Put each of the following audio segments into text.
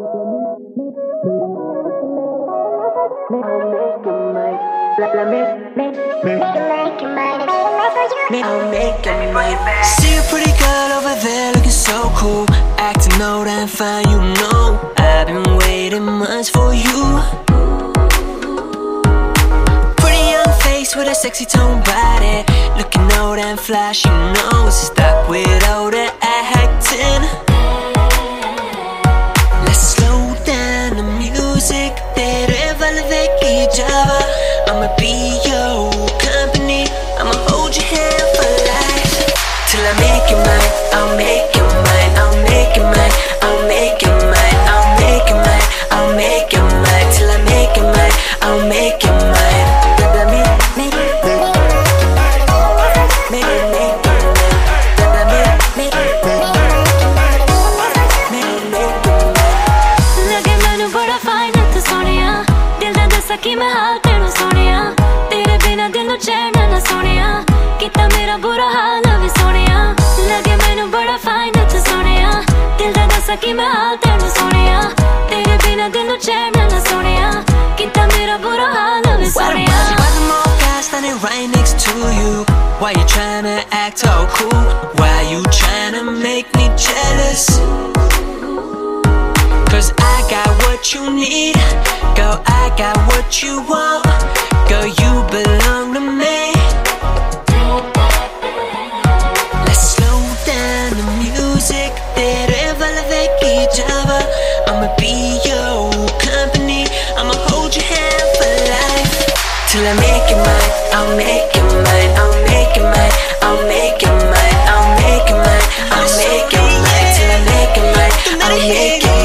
See a pretty girl over there looking so cool, acting old and fine, you know I've been waiting months for you. Pretty young face with a sexy tone body, looking old and flashy, you know. Stop with all the acting. Let's slow down the music. तेरे वाले की Java, I'ma be your company. I'ma hold your hand for life till I make it mine. I'll make it mine. I'll make it mine. I'll make it mine. I'll make it mine. I'll make it mine till I make it mine. I'll make it mine. कि मैं हाल तेनू सोनिया, तेरे बिना दिल नू चैन ना सोनिया, किता मेरा बुरा हाल वे सोनिया, लगे मैनू बड़ा फाइन तू सोनिया, दिल दा दसा कि मैं हाल तेनू सोनिया, तेरे बिना दिल नू चैन ना सोनिया, किता मेरा बुरा हाल वे Sonia. Why the more guys standing right next to you? Why you tryna act all cool? Why you tryna make me jealous? Cause I got what you need, girl, I got what you want, girl, you belong to me. Let's slow down the music, tere wale ki Java, I'ma be your company, I'ma hold your hand for life till I make it mine. I'll make it mine. I'll make it mine. I'll make it mine. I'll make it mine. I'll make it mine till I make it mine. I'll make it mine.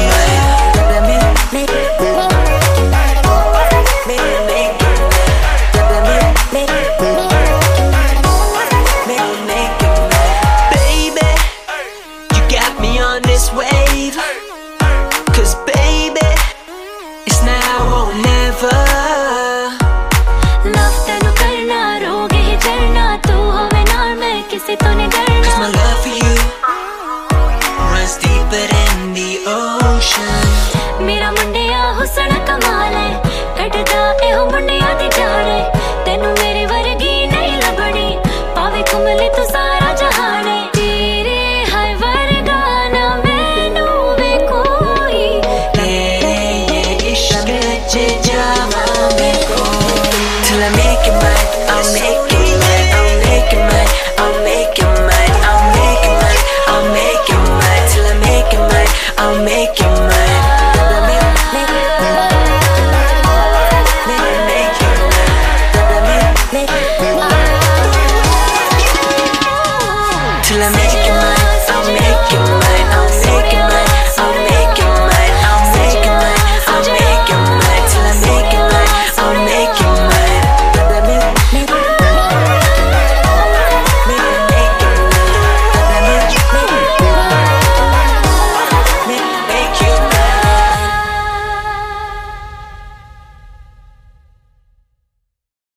This wave, cause baby, it's now or never. Love tenu karna, roge hi jalna, tu hove naal main kisi to nahi darna. Cause my love for you runs deeper than the ocean. Mera mundiya husn kamal hai, kadda eho mundiya di jaan hai, tenu mere vargi nahi labni, paave kumle tu sara jahan hai. Till I make it mine, I'll make it mine, I'll make it mine, I'll make it mine, I'll make it mine, I'll make it mine, till I make it mine, I'll make it mine. Till I make